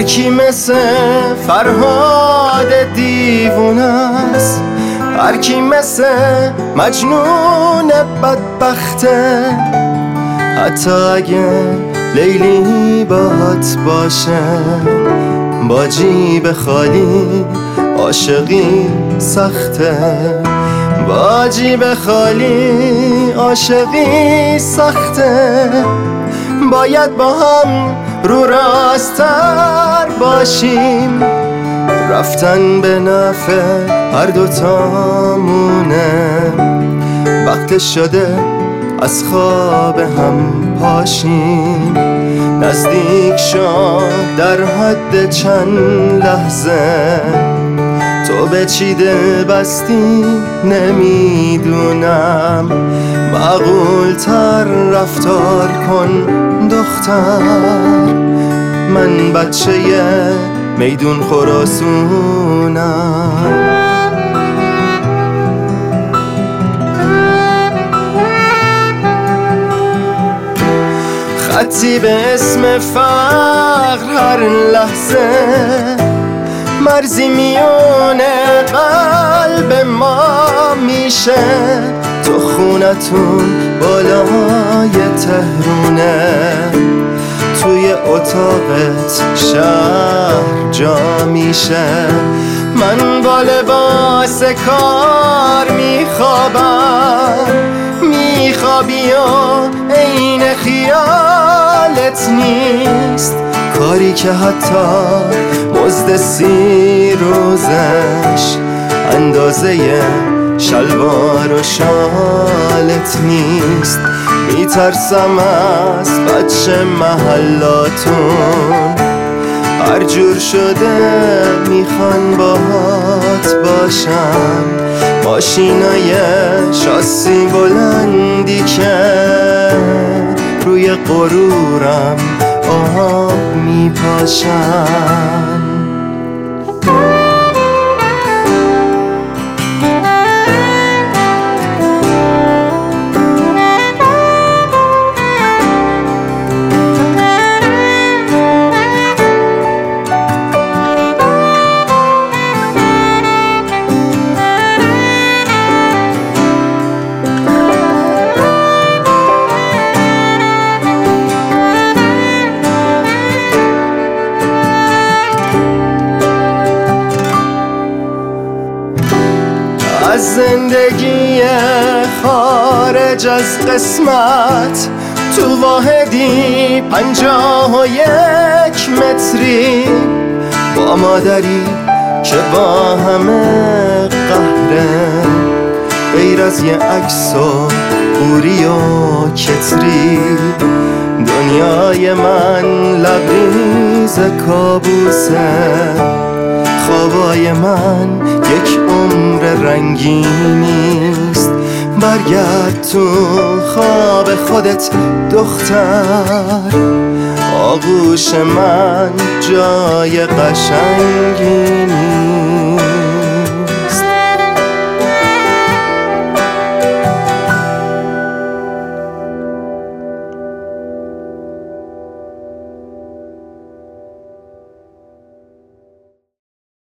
هر کی مثل فرهاد دیوونه است، هر کی مثل مجنون بدبخته، حتی اگه لیلی باهات باشه، با جیب خالی عاشقی سخته، با جیب خالی عاشقی سخته. باید با هم رو راستر باشیم، رفتن به نفع هر دوتامونه. وقتش شده از خواب هم پاشیم، نزدیک شد در حد چند لحظه. تو به چی دل بستی نمیدونم، معقول تر رفتار کن دختر. من بچه میدون خراسونم. خطی به اسم فقر هر لحظه، مرزی میونه قلب ما میشه. تو خونتون بالای تهرونه، توی اتاقت شهر جا میشه. من با لباس کار میخوابم، میخوابی و عین خیالت نیست. کاری که حتی مزد 30 روزش اندازه شلوار و شالت نیست. میترسم از بچه محلاتون، هر جور شده میخوان باهات باشن. ماشینای شاسی بلندی که روی غرورم آب میپاشن. از زندگی خارج از قسمت، تو واحدی 51 متری، با مادری که با همه قهره، غیر از یه عکس و قوری و کتری. دنیای من لبریز کابوسه، خوابای من یک عمر رنگینیست. برگرد تو خواب خودت دختر، آغوش من جای قشنگی نیست.